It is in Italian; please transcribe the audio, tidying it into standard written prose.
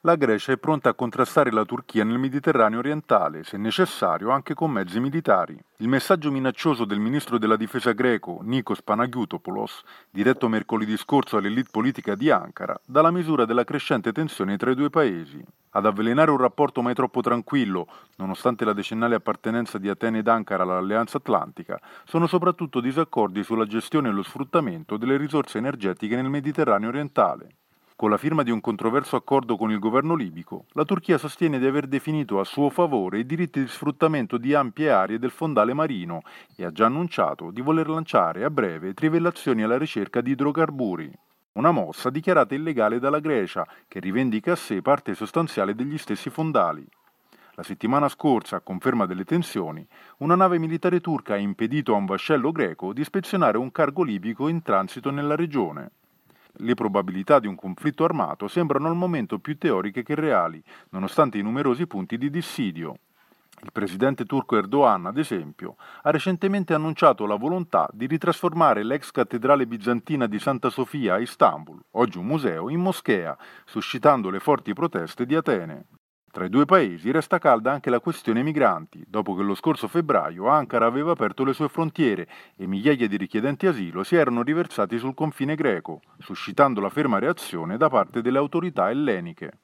La Grecia è pronta a contrastare la Turchia nel Mediterraneo orientale, se necessario anche con mezzi militari. Il messaggio minaccioso del ministro della difesa greco, Nikos Panagiotopoulos, diretto mercoledì scorso all'elite politica di Ankara, dà la misura della crescente tensione tra i due paesi. Ad avvelenare un rapporto mai troppo tranquillo, nonostante la decennale appartenenza di Atene ed Ankara all'Alleanza Atlantica, sono soprattutto disaccordi sulla gestione e lo sfruttamento delle risorse energetiche nel Mediterraneo orientale. Con la firma di un controverso accordo con il governo libico, la Turchia sostiene di aver definito a suo favore i diritti di sfruttamento di ampie aree del fondale marino e ha già annunciato di voler lanciare a breve trivellazioni alla ricerca di idrocarburi. Una mossa dichiarata illegale dalla Grecia, che rivendica a sé parte sostanziale degli stessi fondali. La settimana scorsa, a conferma delle tensioni, una nave militare turca ha impedito a un vascello greco di ispezionare un cargo libico in transito nella regione. Le probabilità di un conflitto armato sembrano al momento più teoriche che reali, nonostante i numerosi punti di dissidio. Il presidente turco Erdogan, ad esempio, ha recentemente annunciato la volontà di ritrasformare l'ex cattedrale bizantina di Santa Sofia a Istanbul, oggi un museo, in moschea, suscitando le forti proteste di Atene. Tra i due paesi resta calda anche la questione migranti, dopo che lo scorso febbraio Ankara aveva aperto le sue frontiere e migliaia di richiedenti asilo si erano riversati sul confine greco, suscitando la ferma reazione da parte delle autorità elleniche.